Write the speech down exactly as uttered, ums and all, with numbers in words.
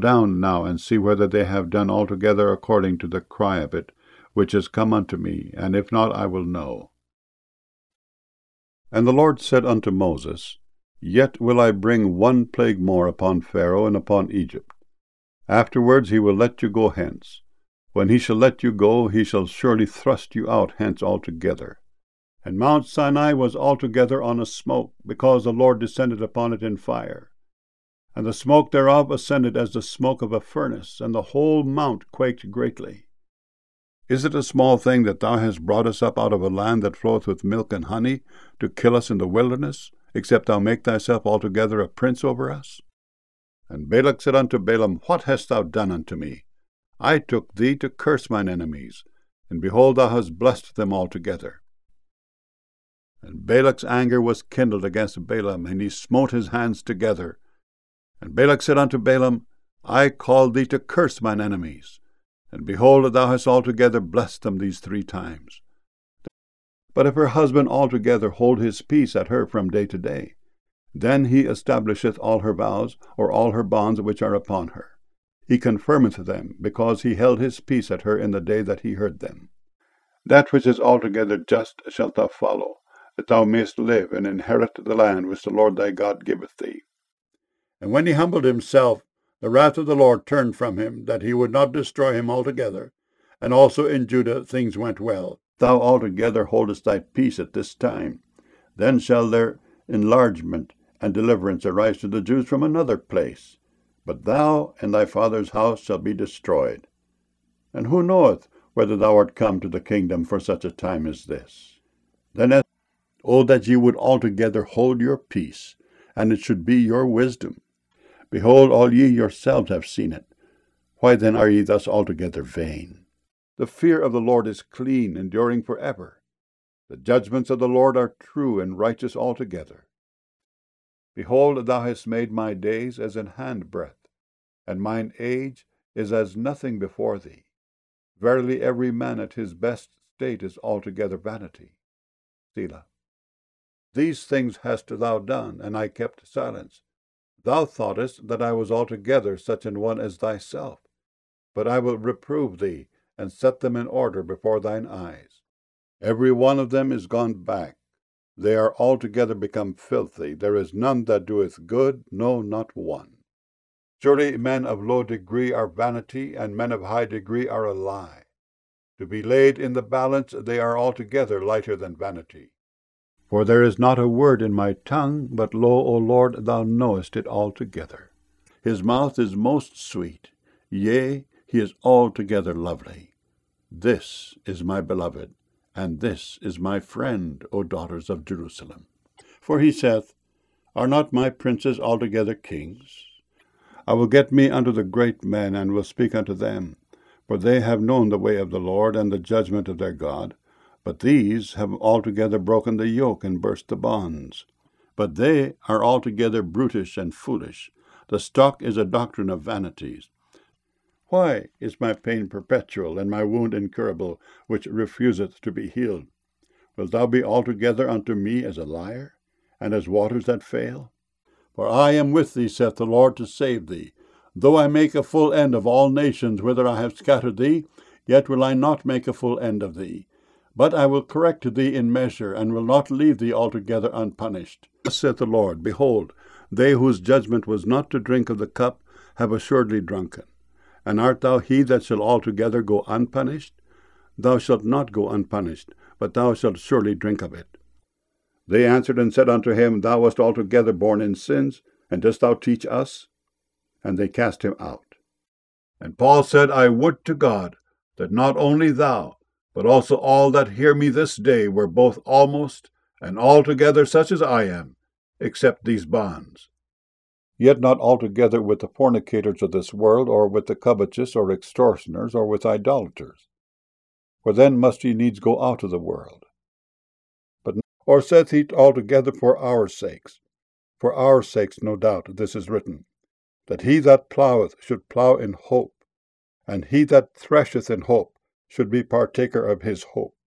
down now, and see whether they have done altogether according to the cry of it, which is come unto me, and if not, I will know. And the Lord said unto Moses, Yet will I bring one plague more upon Pharaoh and upon Egypt. Afterwards he will let you go hence. When he shall let you go, he shall surely thrust you out hence altogether. And Mount Sinai was altogether on a smoke, because the Lord descended upon it in fire. And the smoke thereof ascended as the smoke of a furnace, and the whole mount quaked greatly. Is it a small thing that thou hast brought us up out of a land that floweth with milk and honey, to kill us in the wilderness, except thou make thyself altogether a prince over us? And Balak said unto Balaam, What hast thou done unto me? I took thee to curse mine enemies, and behold, thou hast blessed them altogether. And Balak's anger was kindled against Balaam, and he smote his hands together. And Balak said unto Balaam, I called thee to curse mine enemies, and behold, thou hast altogether blessed them these three times. But if her husband altogether hold his peace at her from day to day, then he establisheth all her vows, or all her bonds which are upon her. He confirmeth them, because he held his peace at her in the day that he heard them. That which is altogether just shalt thou follow, that thou mayest live and inherit the land which the Lord thy God giveth thee. And when he humbled himself, the wrath of the Lord turned from him, that he would not destroy him altogether. And also in Judah things went well. Thou altogether holdest thy peace at this time. Then shall their enlargement and deliverance arise to the Jews from another place. But thou and thy father's house shall be destroyed. And who knoweth whether thou art come to the kingdom for such a time as this? Then, as, O that ye would altogether hold your peace, and it should be your wisdom. Behold, all ye yourselves have seen it. Why then are ye thus altogether vain? The fear of the Lord is clean, enduring for ever. The judgments of the Lord are true and righteous altogether. Behold, thou hast made my days as an handbreadth, and mine age is as nothing before thee. Verily every man at his best state is altogether vanity. Selah. These things hast thou done, and I kept silence. Thou thoughtest that I was altogether such an one as thyself. But I will reprove thee, and set them in order before thine eyes. Every one of them is gone back. They are altogether become filthy. There is none that doeth good, no, not one. Surely men of low degree are vanity, and men of high degree are a lie. To be laid in the balance, they are altogether lighter than vanity. For there is not a word in my tongue, but lo, O Lord, thou knowest it altogether. His mouth is most sweet, yea, he is altogether lovely. This is my beloved, and this is my friend, O daughters of Jerusalem. For he saith, Are not my princes altogether kings? I will get me unto the great men, and will speak unto them, for they have known the way of the Lord, and the judgment of their God. But these have altogether broken the yoke, and burst the bonds. But they are altogether brutish and foolish. The stock is a doctrine of vanities. Why is my pain perpetual, and my wound incurable, which refuseth to be healed? Wilt thou be altogether unto me as a liar, and as waters that fail? For I am with thee, saith the Lord, to save thee. Though I make a full end of all nations whither I have scattered thee, yet will I not make a full end of thee. But I will correct thee in measure, and will not leave thee altogether unpunished. Thus saith the Lord, Behold, they whose judgment was not to drink of the cup have assuredly drunken. And art thou he that shall altogether go unpunished? Thou shalt not go unpunished, but thou shalt surely drink of it. They answered and said unto him, Thou wast altogether born in sins, and dost thou teach us? And they cast him out. And Paul said, I would to God that not only thou, but also all that hear me this day were both almost and altogether such as I am, except these bonds. Yet not altogether with the fornicators of this world, or with the covetous, or extortioners, or with idolaters. For then must ye needs go out of the world. But or saith he altogether for our sakes? For our sakes, no doubt, this is written, that he that ploweth should plow in hope, and he that thresheth in hope should be partaker of his hope.